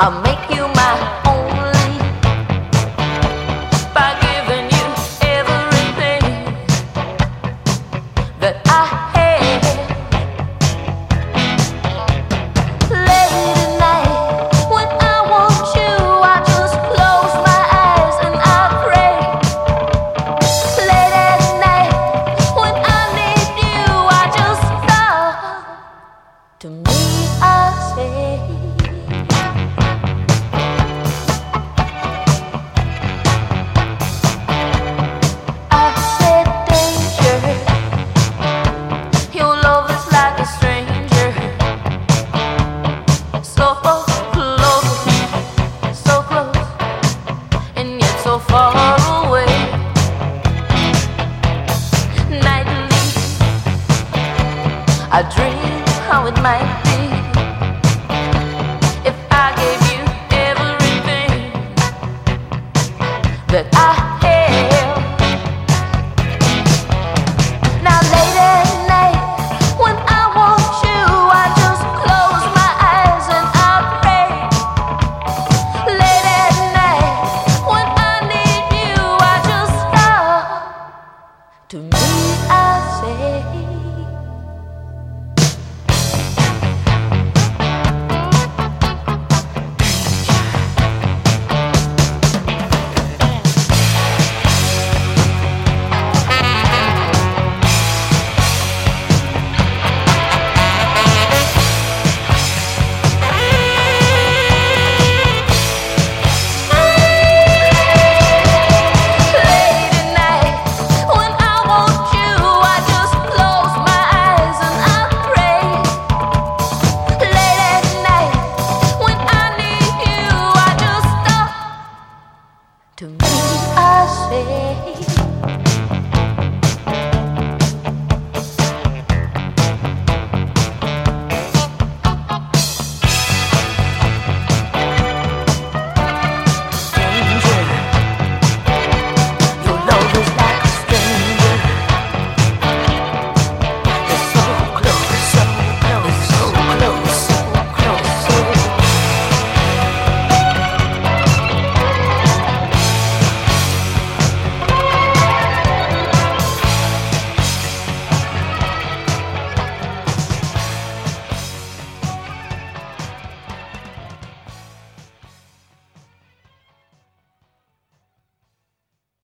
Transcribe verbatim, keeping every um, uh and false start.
I'll make you my only by giving you everything that I have. Late at night when I want you, I just close my eyes and I pray. Late at night when I need you, I just stop. To me, I say, I said danger. Your love is like a stranger, so close, so close, and yet so far away. Nightly, I dream how it might be if I gave you everything that I